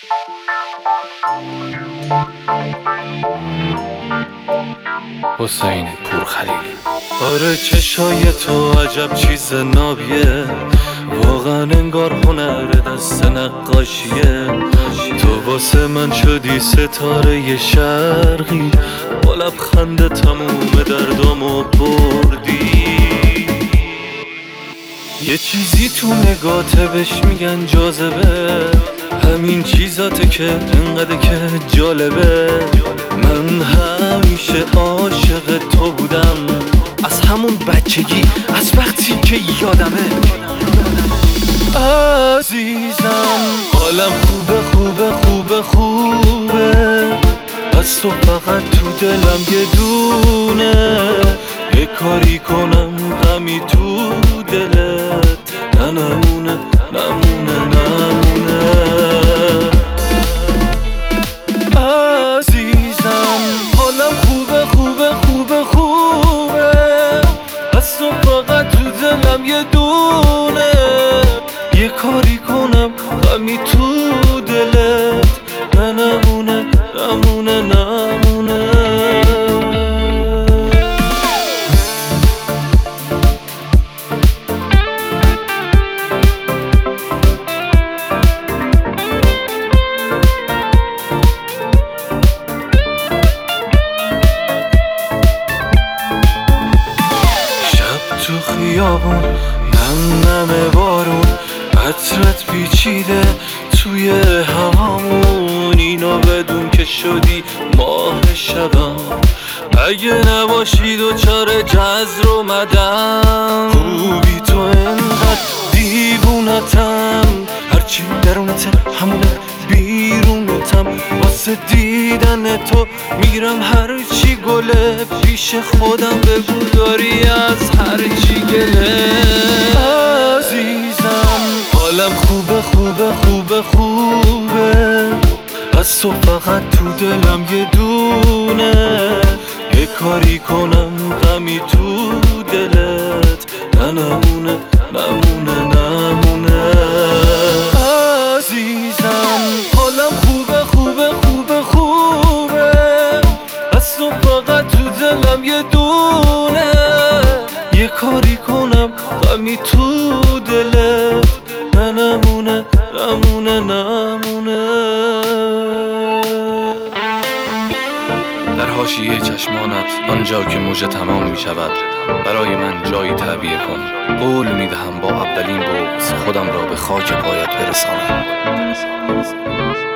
حسین پورخلیلی. آره چشای تو عجب چیز نابیه، واقعا انگار هنر دست نقاشیه. تو واسه من شدی ستاره شرقی، با لبخند تموم دردامو بردی. یه چیزی تو نگاته بهش میگن جاذبه، همین چیزاته که انقدر که جالبه. من همیشه عاشق تو بودم، از همون بچگی، از وقتی که یادمه. عزیزم حالم خوبه خوبه خوبه خوبه، از تو فقط تو دلم یه دونه. یه کاری کنم غمی تو دلت نمونه نمونه نمونه. عزیزم حالم خوبه خوبه خوبه خوبه، از تو فقط تو دلم یه دونه. یه کاری کنم غمی تو دلت نمونه نمونه نمونه. تو خیابون نم بارون، عطرت پیچیده توی هوامون. اینو بدون که شدی ماه شبم، اگه نباشی دوچار جزر اومدم. خوبی تو انقدر دیوونتم، هرچی درونته همونه بیرونتم. واسه دیدن تو میرم هرچی گله، پیش خودم بگو داری از هرچی گله. عزیزم حالم خوبه خوبه خوبه خوبه، از تو فقط تو دلم یه دونه. یه کاری کنم غمی تو دلت نمونه نمونه نمونه. عزیزم حالم خوبه خوبه خوبه خوبه، از تو فقط تو دلم یه دونه. یه کاری کنم غمی تو دلت نمونه نمونه نمونه. در حاشیه چشمانت آنجا که موج تمام می شود، برای من جایی تعبیه کن. قول می دهم با اولین بغض خودم را به خاک پایت برسانم.